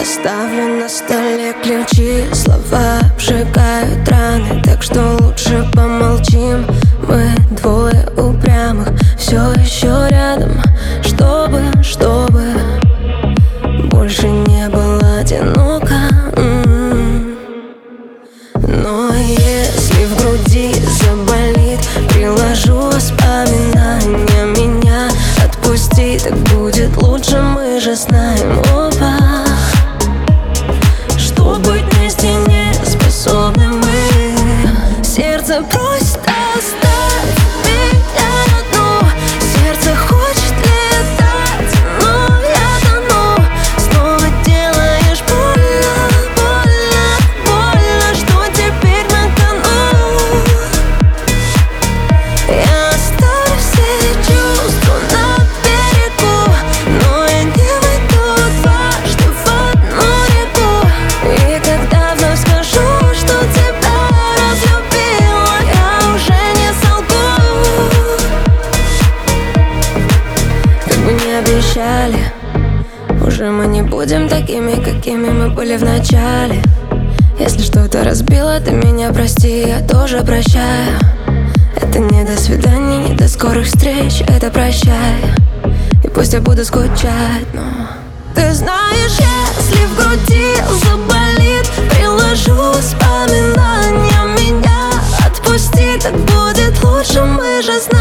Оставлю на столе ключи, слова обжигают раны, так что лучше помолчим. Мы двое упрямых, все еще рядом, чтобы больше не было одиноко. Но если в груди заболит, приложу воспоминания меня. Отпусти, так будет лучше, мы же знаем оба, что быть вместе не способны мы. Сердце просит оставь меня одну, сердце хочет летать, но я тону. Снова делаешь больно, что теперь на кону. Я оставлю все чувства на берегу, но я не выйду дважды в одну реку. И когда вновь скажу, что тебя разлюбила, я уже не солгу. Как бы не обещали, уже мы не будем такими, какими мы были в начале. Если что-то разбило, ты меня прости, я тоже прощаю. Это не до свиданий, не до скорых встреч, это прощай. И пусть я буду скучать, но ты знаешь, если в груди заболит, приложу воспоминания меня. Отпусти, так будет лучше, мы же знаем.